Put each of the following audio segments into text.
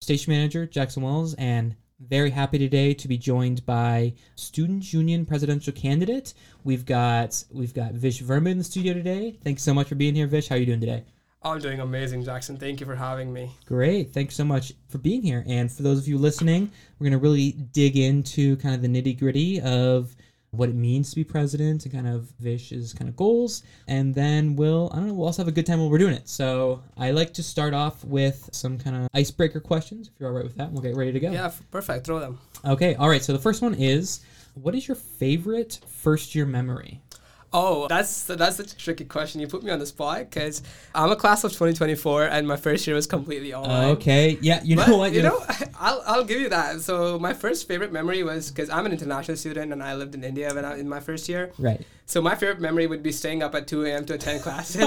station manager, Jackson Wells, and very happy today to be joined by Students Union presidential candidate. We've got Vish Verma in the studio today. Thanks so much for being here, Vish. How are you doing today? I'm doing amazing, Jackson. Thank you for having me. Great. Thanks so much for being here. And for those of you listening, we're going to really dig into kind of the nitty-gritty of what it means to be president and kind of Vish's kind of goals. And then we'll also have a good time while we're doing it. So I like to start off with some kind of icebreaker questions, if you're all right with that, and we'll get ready to go. Yeah, perfect. Throw them. Okay. All right. So the first one is, what is your favorite first-year memory? Oh, that's such a tricky question. You put me on the spot because I'm a class of 2024 and my first year was completely online. Okay, yeah, I'll give you that. So my first favorite memory was because I'm an international student and I lived in India in my first year. Right. So my favorite memory would be staying up at 2 a.m. to attend classes.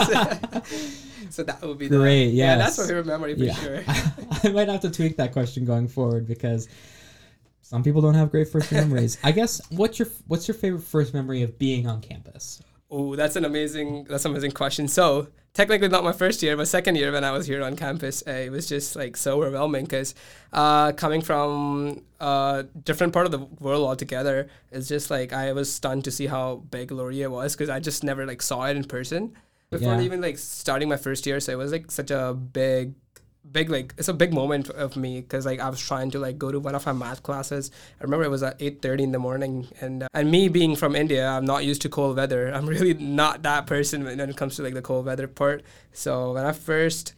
So that would be great. Yeah, that's my favorite memory for sure. I might have to tweak that question going forward because some people don't have great first memories. I guess what's your favorite first memory of being on campus? Oh, that's an amazing question. So technically not my first year, but second year when I was here on campus, it was just like so overwhelming because coming from a different part of the world altogether, it's just like I was stunned to see how big Laurier was because I just never like saw it in person before even like starting my first year. So it was like such a big like it's a big moment of me because like I was trying to like go to one of my math classes. I remember it was at 8:30 in the morning, and me being from India, I'm not used to cold weather. I'm really not that person when it comes to like the cold weather part. So when I first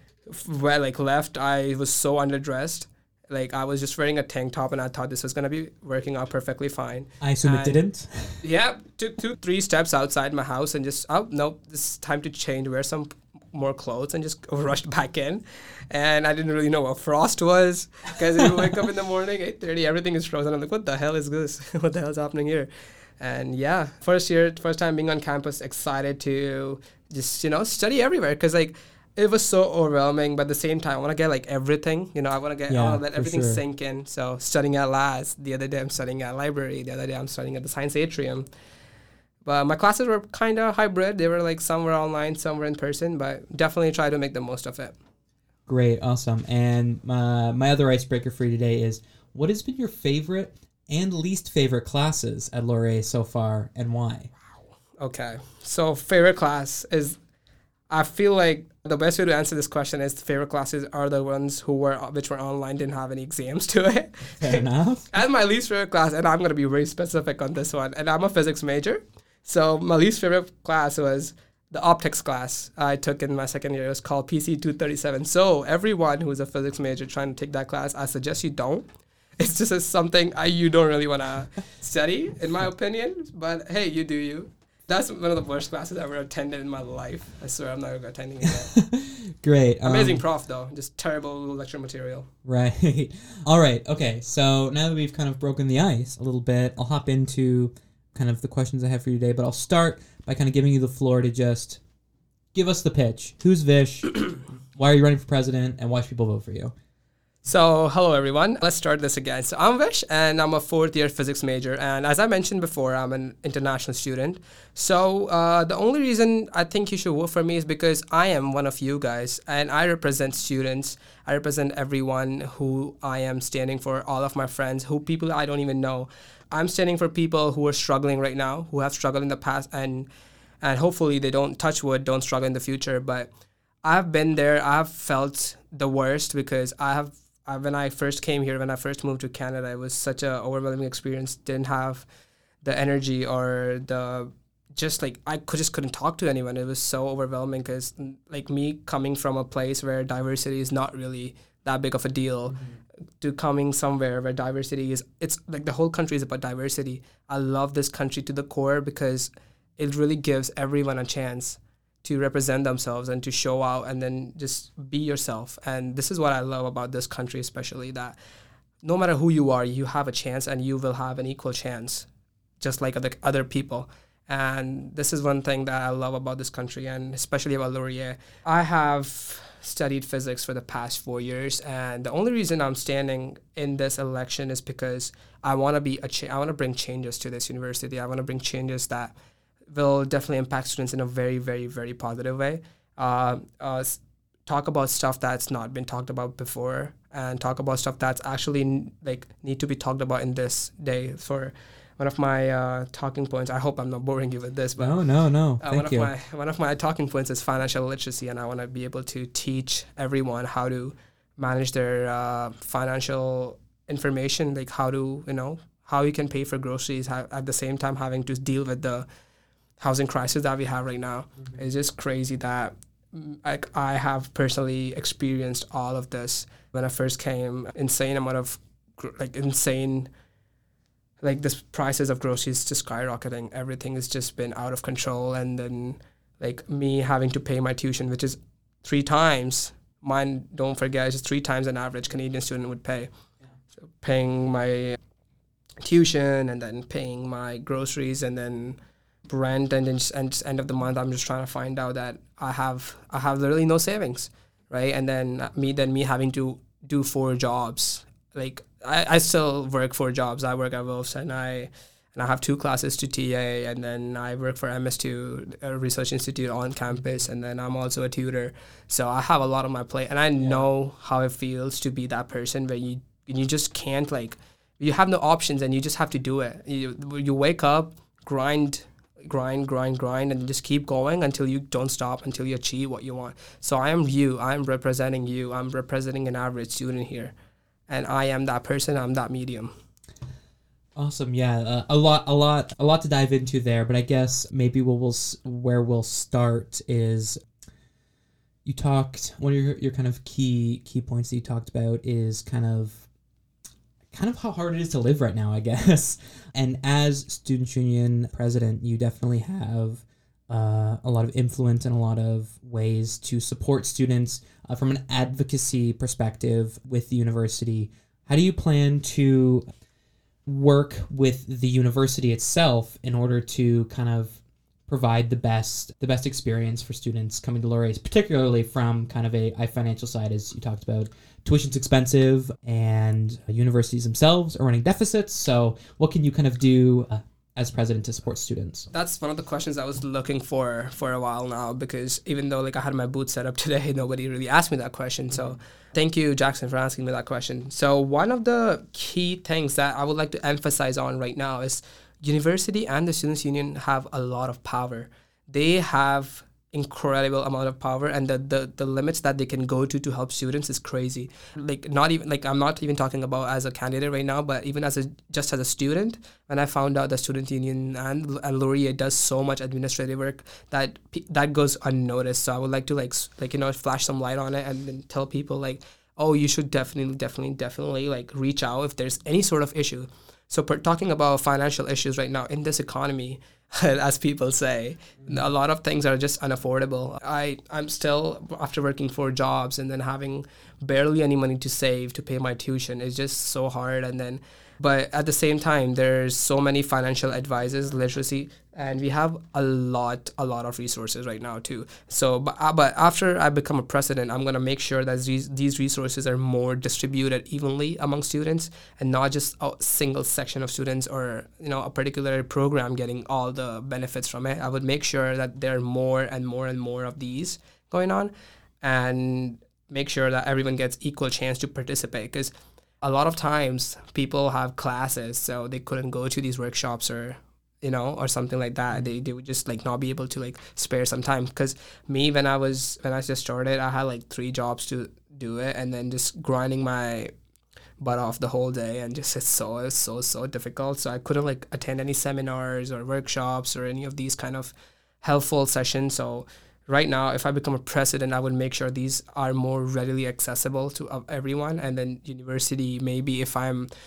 left, I was so underdressed. Like I was just wearing a tank top, and I thought this was gonna be working out perfectly fine. I assume it didn't. Yeah, took 2-3 steps outside my house and just nope, this is time to change. Wear some more clothes and just rushed back in, and I didn't really know what frost was because you wake up in the morning 8:30, everything is frozen. I'm like, what the hell is this? What the hell is happening here? And yeah, first time being on campus, excited to just study everywhere because like it was so overwhelming, but at the same time I want to get like everything. I want to let everything sink in. So studying at LAS, the other day I'm studying at library, the other day I'm studying at the Science Atrium. But my classes were kind of hybrid. They were like some were online, some were in person, but definitely try to make the most of it. Great, awesome. And my other icebreaker for you today is, what has been your favorite and least favorite classes at Laurier so far, and why? Wow. Okay, so favorite class is, I feel like the best way to answer this question is the favorite classes are the ones which were online, didn't have any exams to it. Fair enough. And my least favorite class, and I'm going to be very specific on this one, and I'm a physics major. So my least favorite class was the optics class I took in my second year. It was called PC 237. So everyone who's a physics major trying to take that class, I suggest you don't. It's just something you don't really want to study, in my opinion. But hey, you do you. That's one of the worst classes I've ever attended in my life. I swear I'm never attending again. Great. Amazing prof, though. Just terrible lecture material. Right. All right. Okay. So now that we've kind of broken the ice a little bit, I'll hop into kind of the questions I have for you today, but I'll start by kind of giving you the floor to just give us the pitch. Who's Vish? Why are you running for president? And why should people vote for you? So, hello everyone. Let's start this again. So, I'm Vish, and I'm a 4th-year physics major. And as I mentioned before, I'm an international student. So, the only reason I think you should vote for me is because I am one of you guys, and I represent students. I represent everyone who I am standing for, all of my friends, people I don't even know. I'm standing for people who are struggling right now, who have struggled in the past, and hopefully they don't, touch wood, don't struggle in the future. But I've been there. I've felt the worst because when I first came here, when I first moved to Canada, it was such an overwhelming experience. Didn't have the energy or I just couldn't talk to anyone. It was so overwhelming because like me coming from a place where diversity is not really that big of a deal to coming somewhere where diversity it's like the whole country is about diversity. I love this country to the core because it really gives everyone a chance to represent themselves and to show out and then just be yourself. And this is what I love about this country, especially that no matter who you are, you have a chance and you will have an equal chance, just like other people. And this is one thing that I love about this country and especially about Laurier. I have studied physics for the past 4 years, and the only reason I'm standing in this election is because I want to bring changes to this university. I want to bring changes that will definitely impact students in a very, very, very positive way. Talk about stuff that's not been talked about before, and talk about stuff that's actually like need to be talked about in this day. For one of my talking points, I hope I'm not boring you with this, but no. Thank you. One of my talking points is financial literacy, and I want to be able to teach everyone how to manage their financial information, like how to, how you can pay for groceries at the same time having to deal with the housing crisis that we have right now. It's just crazy that like I have personally experienced all of this when I first came. Insane amount of this prices of groceries just skyrocketing. Everything has just been out of control, and then like me having to pay my tuition, which is 3 times mine. Don't forget, it's just 3 times an average Canadian student would pay. So paying my tuition and then paying my groceries and then rent, and then end of the month I'm just trying to find out that I have literally no savings, right? And then me having to do 4 jobs. Like I still work 4 jobs. I work at Wolf's, and I have 2 classes to TA, and then I work for MS2, a research institute on campus, and then I'm also a tutor. So I have a lot on my plate, and I know how it feels to be that person where you just can't, like, you have no options and you just have to do it. You wake up, grind, and just keep going until you don't stop, until you achieve what you want. So I'm representing you. I'm representing an average student here, and I am that person. I'm that medium. Awesome. Yeah. A lot to dive into there, but I guess maybe where we'll start is you talked, one of your kind of key points that you talked about is kind of how hard it is to live right now, I guess. And as Students' Union president, you definitely have a lot of influence and a lot of ways to support students from an advocacy perspective with the university. How do you plan to work with the university itself in order to kind of provide the best experience for students coming to Laurier, particularly from kind of a financial side, as you talked about? Tuition's expensive, and universities themselves are running deficits. So what can you kind of do as president to support students? That's one of the questions I was looking for a while now, because even though like I had my booth set up today, nobody really asked me that question. So thank you, Jackson, for asking me that question. So one of the key things that I would like to emphasize on right now is university and the Students' Union have a lot of power. They have incredible amount of power, and the limits that they can go to help students is crazy. Like, not even like, I'm not even talking about as a candidate right now, but even as a student, when I found out the Student Union and Laurier does so much administrative work that goes unnoticed. So I would like to flash some light on it and then tell people like, oh, you should definitely like reach out if there's any sort of issue. So talking about financial issues right now in this economy, as people say, a lot of things are just unaffordable. I'm still, after working 4 jobs and then having barely any money to save to pay my tuition, is just so hard. But at the same time, there's so many financial advisors, literacy, and we have a lot of resources right now too. So, but after I become a president, I'm gonna make sure that these resources are more distributed evenly among students, and not just a single section of students or a particular program getting all the benefits from it. I would make sure that there are more and more of these going on, and make sure that everyone gets equal chance to participate, because a lot of times people have classes, so they couldn't go to these workshops or something like that. They would just like not be able to like spare some time. Because me, when I just started, I had like 3 jobs to do it, and then just grinding my butt off the whole day, and just it's so difficult. So I couldn't like attend any seminars or workshops or any of these kind of helpful sessions. So right now, if I become a president, I would make sure these are more readily accessible to everyone. And then university, maybe if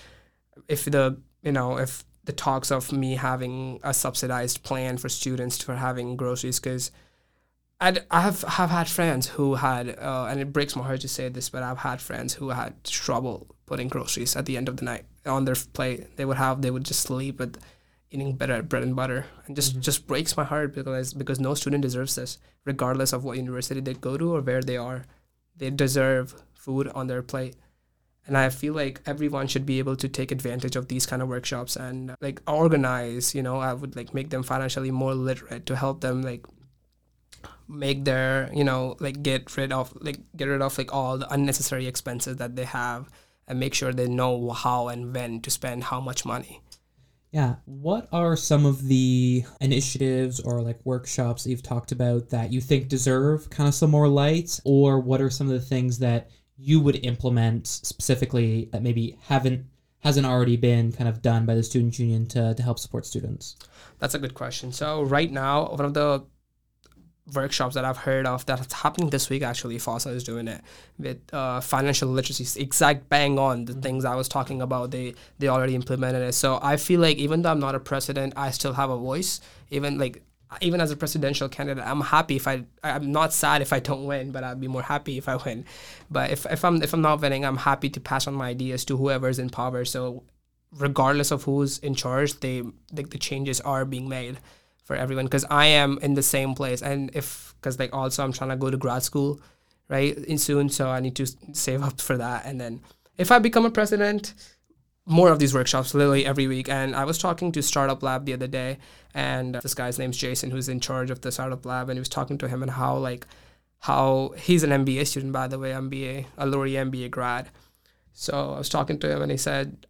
the talks of me having a subsidized plan for students for having groceries, because I have had friends who had, and it breaks my heart to say this, but I've had friends who had trouble putting groceries at the end of the night on their plate. They would just sleep with eating bread and butter, and just breaks my heart, because no student deserves this, regardless of what university they go to or where they are. They deserve food on their plate. And I feel like everyone should be able to take advantage of these kind of workshops and like organize, I would like make them financially more literate to help them like make their, like get rid of like all the unnecessary expenses that they have, and make sure they know how and when to spend how much money. Yeah. What are some of the initiatives or like workshops that you've talked about that you think deserve kind of some more light? Or what are some of the things that you would implement specifically that maybe hasn't already been kind of done by the student union to help support students? That's a good question. So right now, one of the workshops that I've heard of that's happening this week, actually, FOSSA is doing it with financial literacy, exact bang on the things I was talking about. They already implemented it. So I feel like even though I'm not a president, I still have a voice. Even as a presidential candidate, I'm happy if I'm not sad if I don't win, but I'd be more happy if I win. But if I'm not winning, I'm happy to pass on my ideas to whoever's in power. So regardless of who's in charge, the changes are being made for everyone, because I am in the same place, and because also I'm trying to go to grad school right in soon, so I need to save up for that. And then if I become a president, more of these workshops literally every week. And I was talking to Startup Lab the other day, and this guy's name's Jason, who's in charge of the Startup Lab, and he was talking to him and how he's an MBA student, by the way, a Laurier MBA grad. So I was talking to him, and he said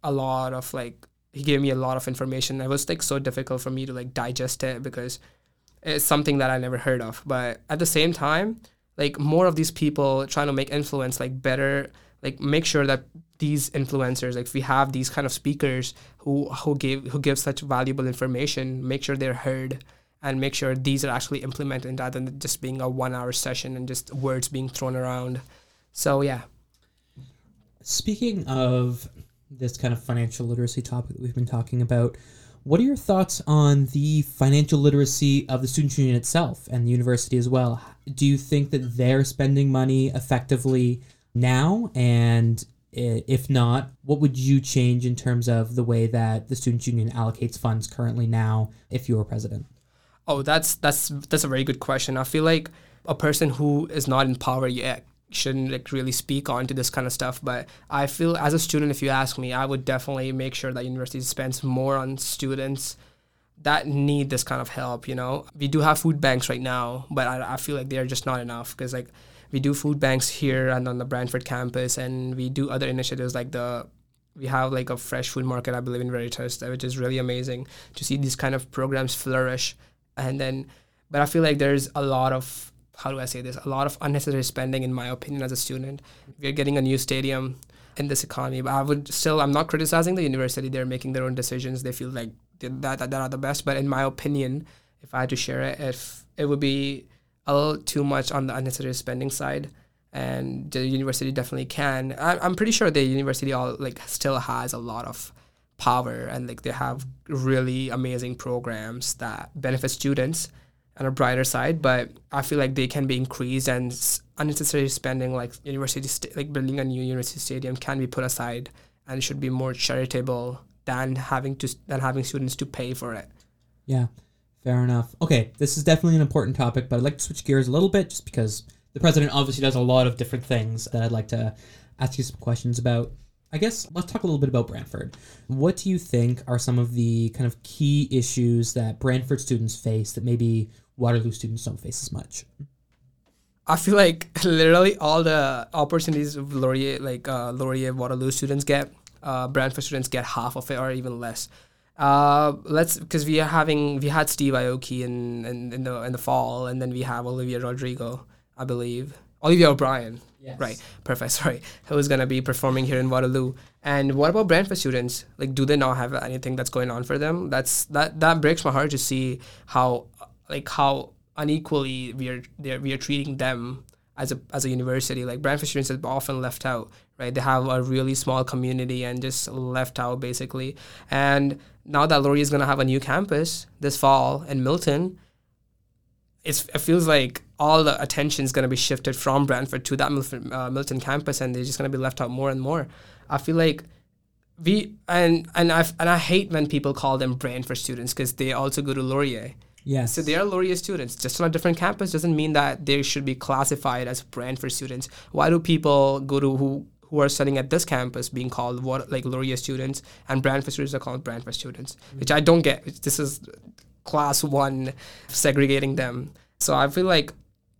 he gave me a lot of information. It was so difficult for me to digest it, because it's something that I never heard of. But at the same time, more of these people trying to make influence better, make sure that these influencers, if we have these kind of speakers who give such valuable information, make sure they're heard, and make sure these are actually implemented rather than just being a 1 hour session and just words being thrown around. So yeah. Speaking of this kind of financial literacy topic that we've been talking about, what are your thoughts on the financial literacy of the student union itself and the university as well? Do you think that they're spending money effectively now? And if not, what would you change in terms of the way that the student union allocates funds currently now if you were president? Oh, that's a very good question. I feel like a person who is not in power yet shouldn't really speak on to this kind of stuff, but I feel as a student, if you ask me, I would definitely make sure that university spends more on students that need this kind of help. We do have food banks right now, but I feel like they're just not enough, because we do food banks here and on the Brantford campus, and we do other initiatives we have a fresh food market, I believe, in Veritas, which is really amazing to see these kind of programs flourish. But I feel like there's a lot of unnecessary spending, in my opinion, as a student. We're getting a new stadium in this economy, but I'm not criticizing the university. They're making their own decisions. They feel like that are the best. But in my opinion, if I had to share it would be a little too much on the unnecessary spending side. And the university definitely can. I'm pretty sure the university still has a lot of power, and they have really amazing programs that benefit students on a brighter side, but I feel like they can be increased, and unnecessary spending building a new university stadium can be put aside, and it should be more charitable than having students to pay for it. Yeah, fair enough. Okay, this is definitely an important topic, but I'd like to switch gears a little bit, just because the president obviously does a lot of different things that I'd like to ask you some questions about. I guess let's talk a little bit about Brantford. What do you think are some of the kind of key issues that Brantford students face that maybe Waterloo students don't face as much? I feel like literally all the opportunities of Laurier Waterloo students get, Brantford students get half of it or even less. Because we had Steve Aoki in the fall, and then we have Olivia Rodrigo, I believe. Olivia O'Brien. Yes. Right. Perfect. Sorry. Who's going to be performing here in Waterloo. And what about Brantford students? Do they not have anything that's going on for them? That breaks my heart to see how unequally we are treating them as a university. Brantford students are often left out, right? They have a really small community and just left out, basically. And now that Laurier is going to have a new campus this fall in Milton, it feels like all the attention is going to be shifted from Brantford to that Milton campus, and they're just going to be left out more and more. I feel like I hate when people call them Brantford students, because they also go to Laurier. Yes. So they are Laurier students. Just on a different campus doesn't mean that they should be classified as Brantford students. Why do people go to who are studying at this campus being called Laurier students, and Brantford students are called Brantford students, which I don't get. This is class one segregating them. So I feel like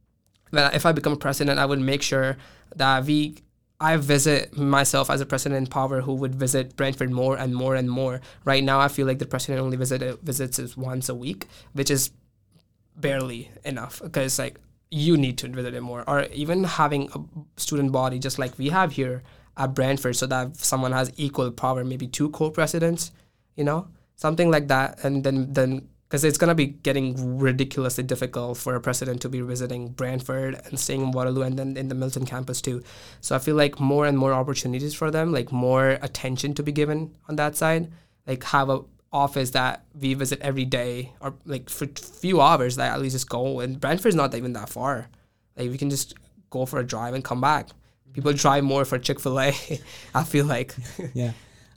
that if I become president, I would make sure that I visit myself as a president in power who would visit Brantford more and more and more. Right now, I feel like the president only visits it once a week, which is barely enough, because like you need to visit it more, or even having a student body just like we have here at Brantford, so that someone has equal power, maybe two co-presidents, something like that, and then because it's gonna be getting ridiculously difficult for a president to be visiting Brantford and staying in Waterloo and then in the Milton campus too. So I feel like more and more opportunities for them, like more attention to be given on that side, like have a office that we visit every day, or like for few hours that at least just go. And Brantford's not even that far. Like we can just go for a drive and come back. People drive more for Chick-fil-A, I feel like. Yeah.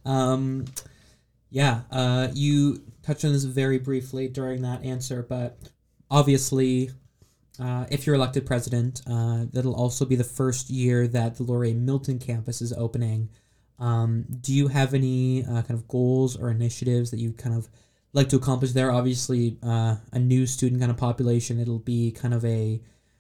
You touched on this very briefly during that answer, but obviously, if you're elected president, that'll also be the first year that the Laurier Milton campus is opening. Do you have any kind of goals or initiatives that you kind of like to accomplish there? Obviously, a new student kind of population, it'll be kind of a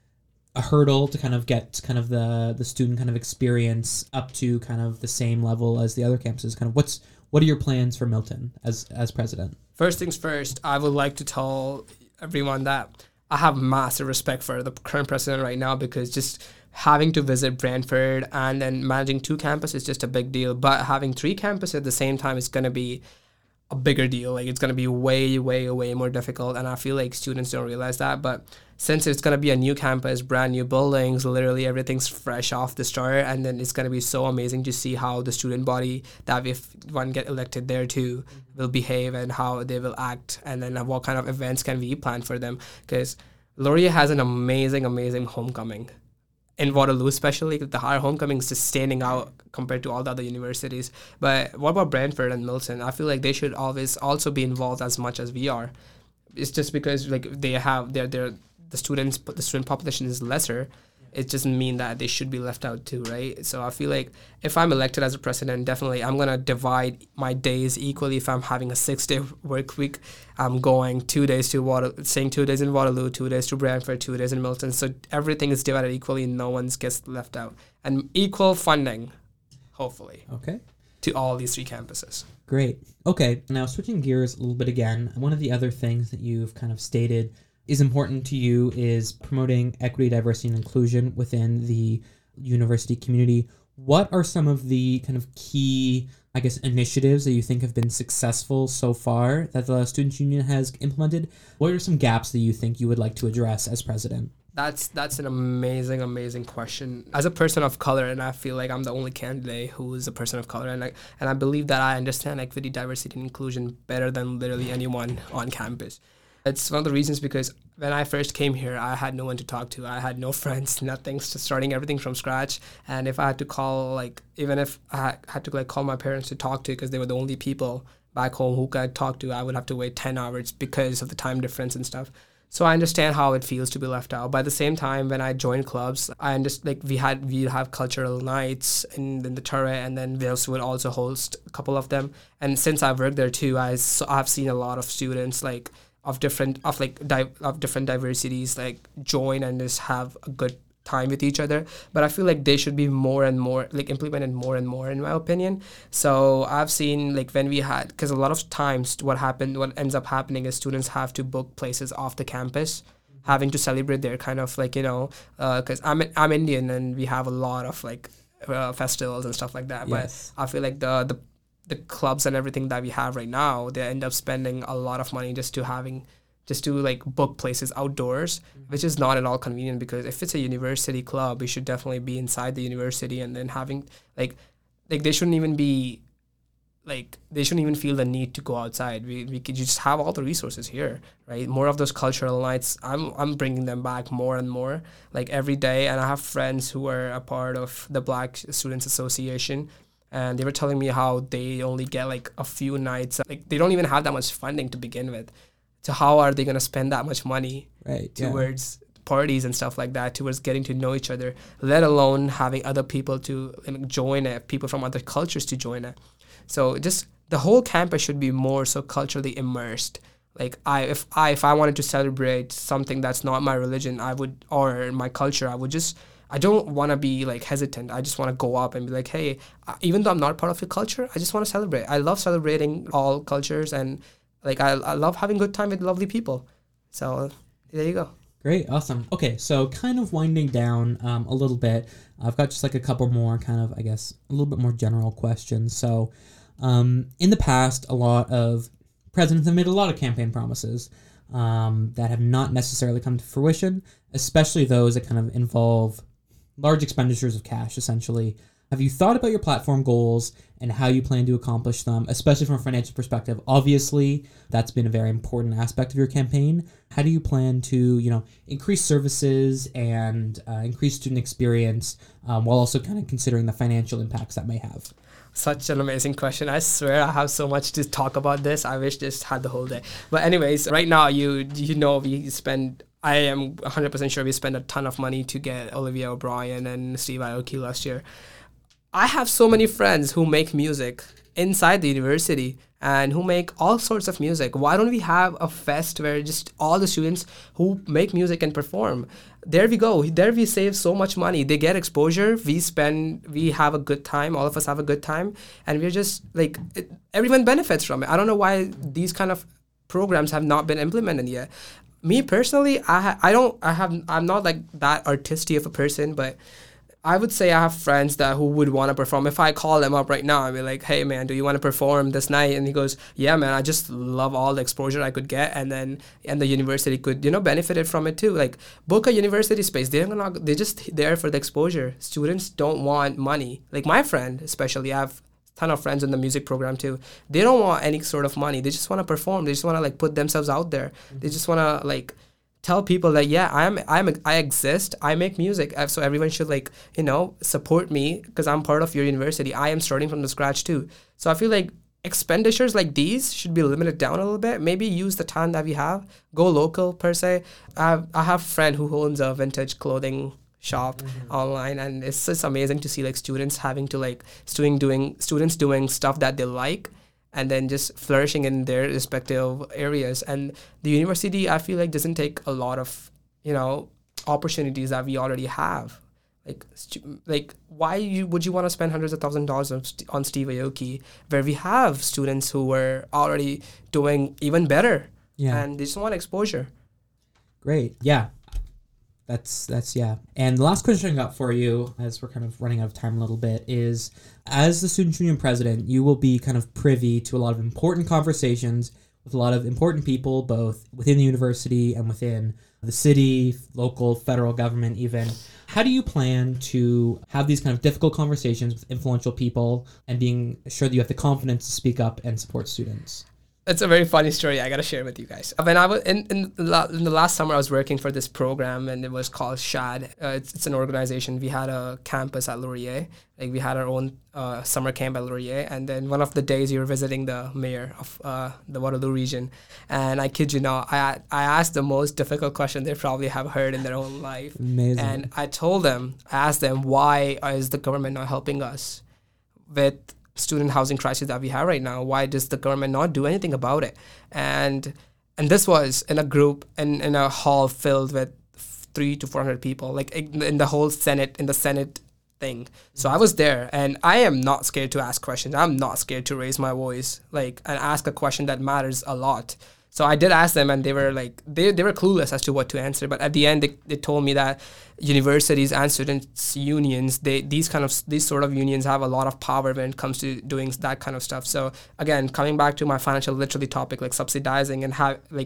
hurdle to kind of get kind of the student kind of experience up to kind of the same level as the other campuses. Kind of what are your plans for Milton as president? First things first, I would like to tell everyone that I have massive respect for the current president right now, because just having to visit Brantford and then managing 2 campuses is just a big deal. But having 3 campuses at the same time is going to be a bigger deal. Like it's going to be way, way, way more difficult. And I feel like students don't realize that. But since it's going to be a new campus, brand new buildings, literally everything's fresh off the start. And then it's going to be so amazing to see how the student body, that if one get elected there too, will behave and how they will act. And then what kind of events can we plan for them? Because Laurier has an amazing, amazing homecoming. In Waterloo especially, our homecoming is just standing out compared to all the other universities. But what about Brantford and Milton? I feel like they should always also be involved as much as we are. It's just because like they have the student population is lesser. It doesn't mean that they should be left out too, right? So I feel like if I'm elected as a president, definitely I'm gonna divide my days equally. If I'm having a 6-day work week, I'm going 2 days to staying 2 days in Waterloo, 2 days to Brantford, 2 days in Milton. So everything is divided equally, no one gets left out. And equal funding, hopefully. Okay. To all these 3 campuses. Great. Okay, now switching gears a little bit again, one of the other things that you've kind of stated is important to you is promoting equity, diversity, and inclusion within the university community. What are some of the kind of key, I guess, initiatives that you think have been successful so far that the Students' Union has implemented? What are some gaps that you think you would like to address as president? That's an amazing, amazing question. As a person of color, and I feel like I'm the only candidate who is a person of color, and I believe that I understand equity, diversity, and inclusion better than literally anyone on campus. It's one of the reasons because when I first came here, I had no one to talk to. I had no friends, nothing, starting everything from scratch. And if I had to call, even if I had to call my parents to talk to, because they were the only people back home who could talk to, I would have to wait 10 hours because of the time difference and stuff. So I understand how it feels to be left out. But at the same time, when I joined clubs, I understand we'd have cultural nights in the turret, and then we would also host a couple of them. And since I've worked there too, I've seen a lot of students of different diversities join and just have a good time with each other. But I feel like they should be more and more implemented more and more, in my opinion. So I've seen when we had, because a lot of times what ends up happening is students have to book places off the campus, having to celebrate their kind of because I'm Indian and we have a lot of festivals and stuff like that. Yes. But I feel like the clubs and everything that we have right now, they end up spending a lot of money just to book places outdoors, which is not at all convenient, because if it's a university club, we should definitely be inside the university, and then having they shouldn't even feel the need to go outside. We could just have all the resources here, right? More of those cultural nights, I'm bringing them back more and more every day. And I have friends who are a part of the Black Students Association, and they were telling me how they only get a few nights. They don't even have that much funding to begin with. So how are they going to spend that much money towards parties and stuff like that, towards getting to know each other, let alone having other people to join it, people from other cultures to join it. So just the whole campus should be more so culturally immersed. Like if I wanted to celebrate something that's not my religion, I would, or my culture, I don't want to be like hesitant. I just want to go up and be like, hey, even though I'm not part of your culture, I just want to celebrate. I love celebrating all cultures, and like I love having good time with lovely people. So there you go. Great, awesome. Okay, so kind of winding down a little bit, I've got just like a couple more kind of, I guess, a little bit more general questions. So in the past, a lot of presidents have made a lot of campaign promises that have not necessarily come to fruition, especially those that kind of involve large expenditures of cash, essentially. Have you thought about your platform goals and how you plan to accomplish them, especially from a financial perspective? Obviously, that's been a very important aspect of your campaign. How do you plan to, increase services and increase student experience while also kind of considering the financial impacts that may have? Such an amazing question. I swear I have so much to talk about this. I wish just had the whole day. But anyways, right now, I am 100% sure we spend a ton of money to get Olivia O'Brien and Steve Aoki last year. I have so many friends who make music inside the university and who make all sorts of music. Why don't we have a fest where just all the students who make music and perform? There we go. There we save so much money. They get exposure. We have a good time. All of us have a good time. And we're just like, everyone benefits from it. I don't know why these kind of programs have not been implemented yet. Me personally, I'm not like that artisty of a person, but I would say I have friends who would want to perform. If I call them up right now, I'd be like, hey man, do you want to perform this night? And he goes, yeah man, I just love all the exposure I could get, and the university could, benefited from it too. Like, book a university space. They're just there for the exposure. Students don't want money. Like my friend, especially, I have a ton of friends in the music program too. They don't want any sort of money. They just want to perform. They just want to like put themselves out there. Mm-hmm. They just want to like tell people that, yeah, I exist, I make music, so everyone should support me because I'm part of your university. I am starting from the scratch too. So I feel like expenditures like these should be limited down a little bit. Maybe use the time that we have, go local per se. I have a friend who owns a vintage clothing shop online, and it's just amazing to see like students having to students doing stuff that they like, and then just flourishing in their respective areas. And the university, I feel like, doesn't take a lot of, opportunities that we already have. Why would you want to spend hundreds of $1,000s on Steve Aoki, where we have students who were already doing even better, and they just want exposure. Great. Yeah. That's yeah. And the last question I got for you, as we're kind of running out of time a little bit, is as the Student Union president, you will be kind of privy to a lot of important conversations with a lot of important people, both within the university and within the city, local, federal government even. How do you plan to have these kind of difficult conversations with influential people and being sure that you have the confidence to speak up and support students? It's a very funny story I got to share with you guys. When I was in the last summer, I was working for this program, and it was called SHAD. It's an organization. We had a campus at Laurier. Like, we had our own summer camp at Laurier. And then one of the days, we were visiting the mayor of the Waterloo region. And I kid you not, I asked the most difficult question they probably have heard in their own life. Amazing. And I asked them, why is the government not helping us with student housing crisis that we have right now? Why does the government not do anything about it? And this was in a group in a hall filled with 300 to 400 people, like in the whole Senate thing. So I was there, and I am not scared to ask questions. I'm not scared to raise my voice, and ask a question that matters a lot. So I did ask them, and they were they were clueless as to what to answer. But at the end, they told me that universities and students' unions, these sort of unions have a lot of power when it comes to doing that kind of stuff. So again, coming back to my financial literacy topic, like subsidizing and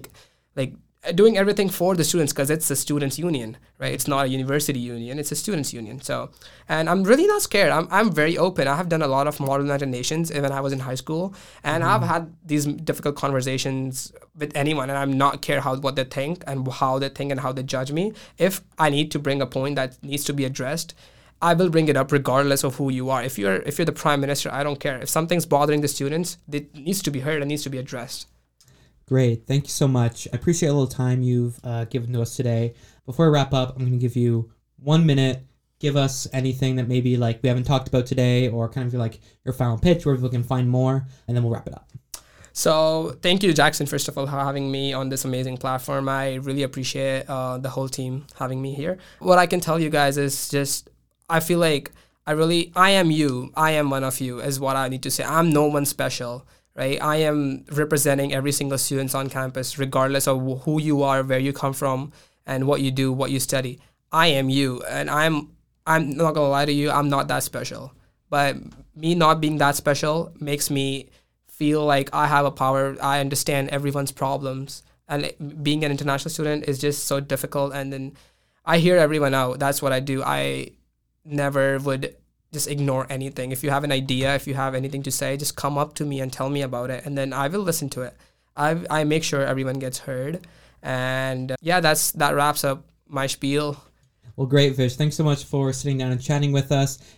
doing everything for the students, because it's a students' union, right? It's not a university union, it's a students' union. So, and I'm really not scared. I'm very open. I have done a lot of Model United Nations when I was in high school, and I've had these difficult conversations with anyone, and I'm not care what they think and how they judge me. If I need to bring a point that needs to be addressed, I will bring it up regardless of who you are. If you're the prime minister, I don't care. If something's bothering the students, it needs to be heard and needs to be addressed. Great. Thank you so much. I appreciate a little time you've given to us today. Before I wrap up, I'm going to give you 1 minute. Give us anything that maybe we haven't talked about today, or kind of your final pitch where people can find more, and then we'll wrap it up. So thank you, Jackson, first of all, for having me on this amazing platform. I really appreciate the whole team having me here. What I can tell you guys is just, I feel like I am you. I am one of you is what I need to say. I'm no one special, right? I am representing every single student on campus, regardless of who you are, where you come from, and what you do, what you study. I am you, and I'm not gonna lie to you. I'm not that special, but me not being that special makes me feel like I have a power. I understand everyone's problems, and being an international student is just so difficult. And then I hear everyone out. That's what I do. I never would just ignore anything. If you have an idea, if you have anything to say, just come up to me and tell me about it, and then I will listen to it. I make sure everyone gets heard, and yeah, that wraps up my spiel. Well, great, Vish. Thanks so much for sitting down and chatting with us.